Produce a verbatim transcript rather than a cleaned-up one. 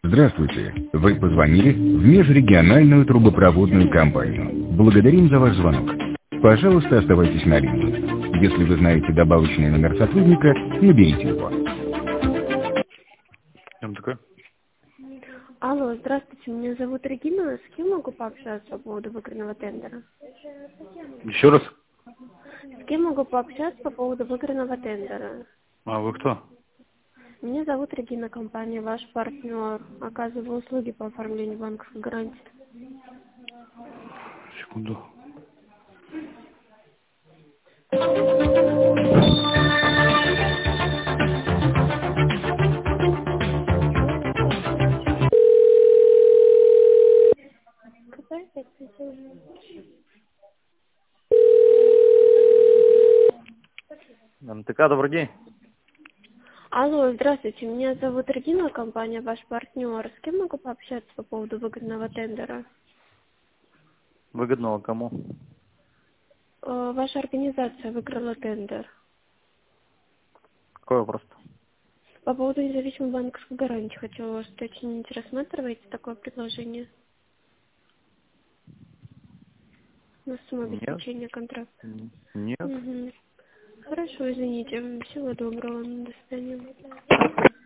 Здравствуйте. Вы позвонили в межрегиональную трубопроводную компанию. Благодарим за ваш звонок. Пожалуйста, оставайтесь на линии. Если вы знаете добавочный номер сотрудника, наберите его. Там такой? Алло, здравствуйте, меня зовут Регина. С кем могу пообщаться по поводу выигранного тендера? Еще раз? С кем могу пообщаться по поводу выигранного тендера? А вы кто? Меня зовут Регина, компания «Ваш партнер». Оказываю услуги по оформлению банковской гарантии. Секунду. эм тэ ка, добрый день. Алло, здравствуйте, меня зовут Регина, компания «Ваш партнер». С кем могу пообщаться по поводу выигранного тендера? Выгодного кому? Э, Ваша организация выиграла тендер. Какой вопрос? По поводу независимой банковской гарантии хотела вас уточнить. Рассматриваете такое предложение на сумму Нет. обеспечения контракта? М, Нет. Угу. Хорошо, извините. Всего доброго. До свидания.